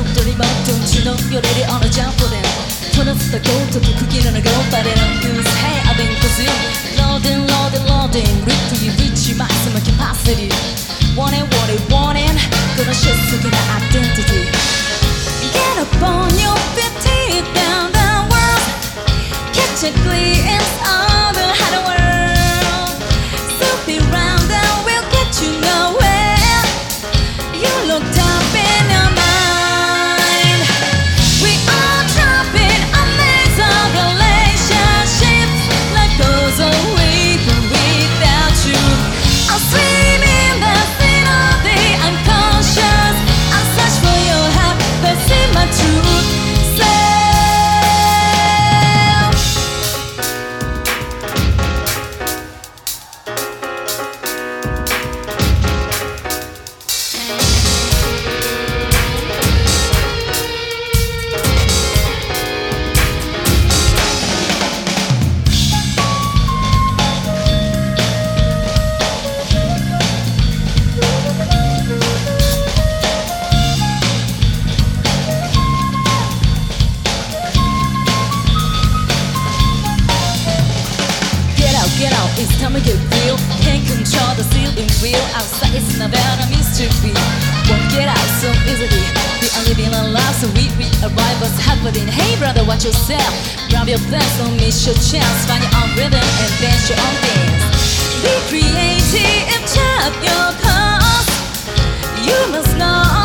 dirty mouth, don't you know you're ready on a jump for them. Turn off the gold to the cookie and a go, but I don't use hey, I've been consumed. Loading, loading, loading, till you reach your maximum capacity. Wanting, wanting, wanting, gonna show some identity. Get up on your feet, deep down the world. Catch a glimpse of the harder world. Soupy round and we'll get you nowhere. You looked up in your mind. We are trapping a maze of relationships. Life goes away from without you. I'll swim in the sea of the unconscious. I'll search for your heart, but see my truth. Get out, it's time to get real. Can't control the ceiling wheel. Outside it's not about a mystery. Won't get out so easily. We are living a life, so we arrive what's happening. Hey brother, watch yourself. Grab your plans, don't miss your chance. Find your own rhythm and dance your own dance. Be creative, chop your cause. You must know